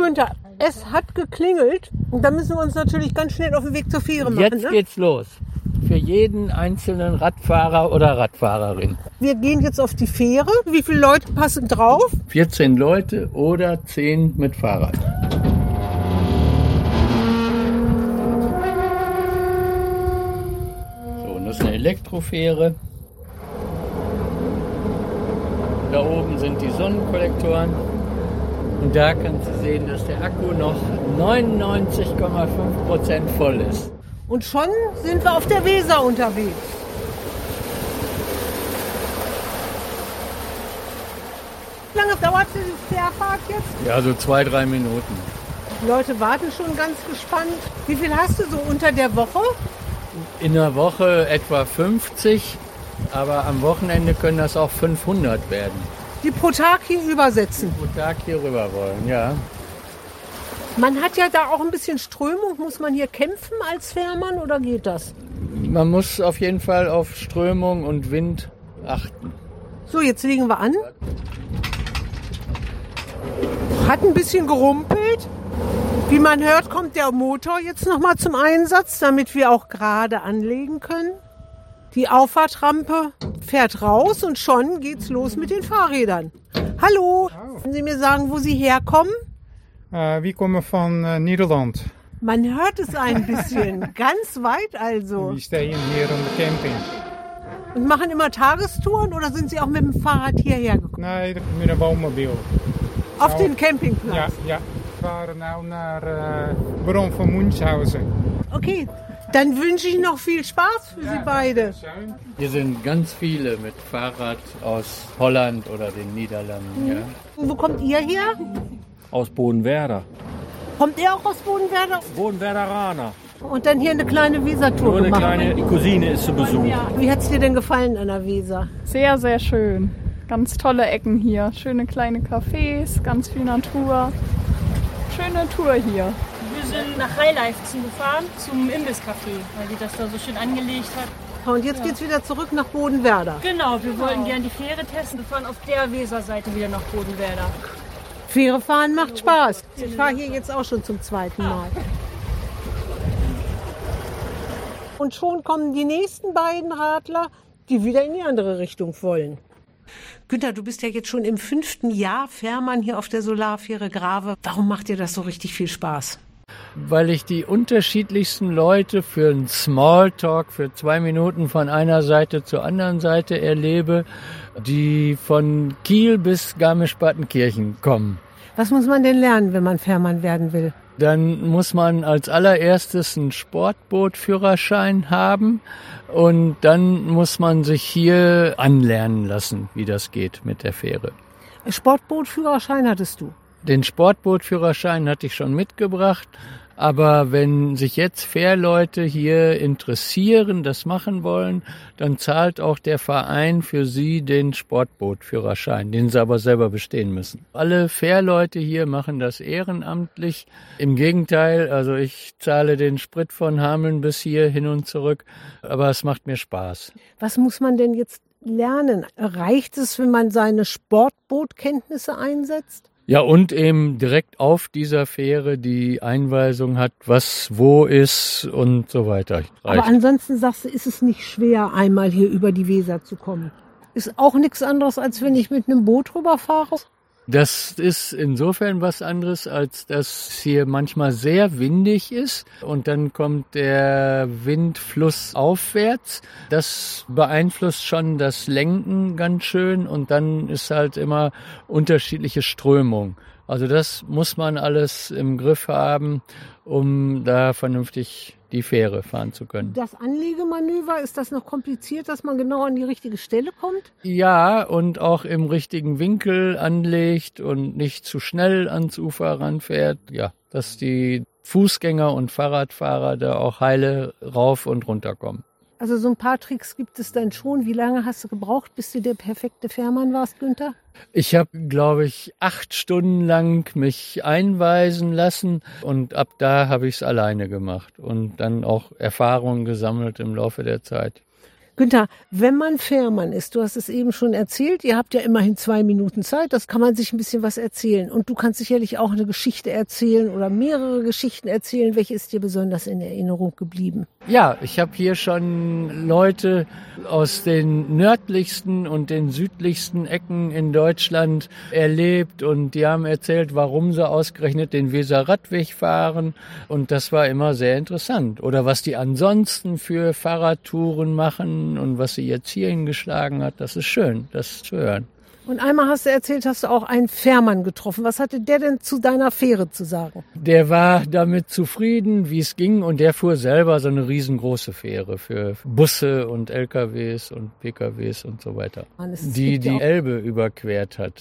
Günther, es hat geklingelt und da müssen wir uns natürlich ganz schnell auf den Weg zur Fähre machen. Jetzt geht's los. Für jeden einzelnen Radfahrer oder Radfahrerin. Wir gehen jetzt auf die Fähre. Wie viele Leute passen drauf? 14 Leute oder 10 mit Fahrrad. So, und das ist eine Elektrofähre. Da oben sind die Sonnenkollektoren. Und da kannst du sehen, dass der Akku noch 99,5% voll ist. Und schon sind wir auf der Weser unterwegs. Wie lange dauert die Fährfahrt jetzt? Ja, so 2-3 Minuten. Die Leute warten schon ganz gespannt. Wie viel hast du so unter der Woche? In der Woche etwa 50, aber am Wochenende können das auch 500 werden. Die pro Tag hier übersetzen. Pro Tag hier rüber wollen, ja. Man hat ja da auch ein bisschen Strömung. Muss man hier kämpfen als Fährmann oder geht das? Man muss auf jeden Fall auf Strömung und Wind achten. So, jetzt legen wir an. Hat ein bisschen gerumpelt. Wie man hört, kommt der Motor jetzt nochmal zum Einsatz, damit wir auch gerade anlegen können. Die Auffahrtrampe fährt raus und schon geht's los mit den Fahrrädern. Hallo, können Sie mir sagen, wo Sie herkommen? Wir kommen von Nederland. Man hört es ein bisschen, ganz weit also. Wir stehen hier an der Camping. Und machen immer Tagestouren oder sind Sie auch mit dem Fahrrad hierher gekommen? Nee, mit een woonmobiel. Auf den Campingplatz? Ja. We varen nu naar Bron van Munchausen. Okay, dann wünsche ich noch viel Spaß für Sie beide. Hier sind ganz viele mit Fahrrad aus Holland oder den Niederlanden. Ja. Wo kommt ihr her? Aus Bodenwerder. Kommt ihr auch aus Bodenwerder? Bodenwerderaner. Und dann hier eine kleine Wesertour Nur eine gemacht. kleine Cousine ist zu Besuch. Wie hat es dir denn gefallen an der Weser? Sehr, sehr schön. Ganz tolle Ecken hier. Schöne kleine Cafés, ganz viel Natur. Schöne Tour hier. Wir sind nach Highlife zugefahren, zum Imbisscafé, weil die das da so schön angelegt hat. Und jetzt geht's wieder zurück nach Bodenwerder. Genau, wir wollten gerne die Fähre testen. Wir fahren auf der Weserseite wieder nach Bodenwerder. Fähre fahren macht Spaß. Ich fahre hier jetzt auch schon zum zweiten Mal. Und schon kommen die nächsten beiden Radler, die wieder in die andere Richtung wollen. Günther, du bist ja jetzt schon im 5. Jahr Fährmann hier auf der Solarfähre Grave. Warum macht dir das so richtig viel Spaß? Weil ich die unterschiedlichsten Leute für einen Smalltalk für 2 Minuten von einer Seite zur anderen Seite erlebe, die von Kiel bis Garmisch-Partenkirchen kommen. Was muss man denn lernen, wenn man Fährmann werden will? Dann muss man als allererstes einen Sportbootführerschein haben und dann muss man sich hier anlernen lassen, wie das geht mit der Fähre. Sportbootführerschein hattest du? Den Sportbootführerschein hatte ich schon mitgebracht, aber wenn sich jetzt Fährleute hier interessieren, das machen wollen, dann zahlt auch der Verein für sie den Sportbootführerschein, den sie aber selber bestehen müssen. Alle Fährleute hier machen das ehrenamtlich. Im Gegenteil, also ich zahle den Sprit von Hameln bis hier hin und zurück, aber es macht mir Spaß. Was muss man denn jetzt lernen? Reicht es, wenn man seine Sportbootkenntnisse einsetzt? Ja, und eben direkt auf dieser Fähre die Einweisung hat, was wo ist und so weiter. Reicht. Aber ansonsten sagst du, ist es nicht schwer, einmal hier über die Weser zu kommen? Ist auch nichts anderes, als wenn ich mit einem Boot rüberfahre? Das ist insofern was anderes, als dass hier manchmal sehr windig ist und dann kommt der Windfluss aufwärts. Das beeinflusst schon das Lenken ganz schön und dann ist halt immer unterschiedliche Strömung. Also das muss man alles im Griff haben, um da vernünftig die Fähre fahren zu können. Das Anlegemanöver, ist das noch kompliziert, dass man genau an die richtige Stelle kommt? Ja, und auch im richtigen Winkel anlegt und nicht zu schnell ans Ufer ranfährt. Ja, dass die Fußgänger und Fahrradfahrer da auch heile rauf und runter kommen. Also so ein paar Tricks gibt es dann schon. Wie lange hast du gebraucht, bis du der perfekte Fährmann warst, Günther? Ich habe, glaube ich, 8 Stunden lang mich einweisen lassen und ab da habe ich es alleine gemacht und dann auch Erfahrungen gesammelt im Laufe der Zeit. Günther, wenn man Fährmann ist, du hast es eben schon erzählt, ihr habt ja immerhin 2 Minuten Zeit, das kann man sich ein bisschen was erzählen. Und du kannst sicherlich auch eine Geschichte erzählen oder mehrere Geschichten erzählen. Welche ist dir besonders in Erinnerung geblieben? Ja, ich habe hier schon Leute aus den nördlichsten und den südlichsten Ecken in Deutschland erlebt und die haben erzählt, warum sie ausgerechnet den Weser-Radweg fahren und das war immer sehr interessant. Oder was die ansonsten für Fahrradtouren machen und was sie jetzt hier hingeschlagen hat, das ist schön, das zu hören. Und einmal hast du erzählt, hast du auch einen Fährmann getroffen. Was hatte der denn zu deiner Fähre zu sagen? Der war damit zufrieden, wie es ging und der fuhr selber so eine riesengroße Fähre für Busse und LKWs und PKWs und so weiter, die die Elbe überquert hat.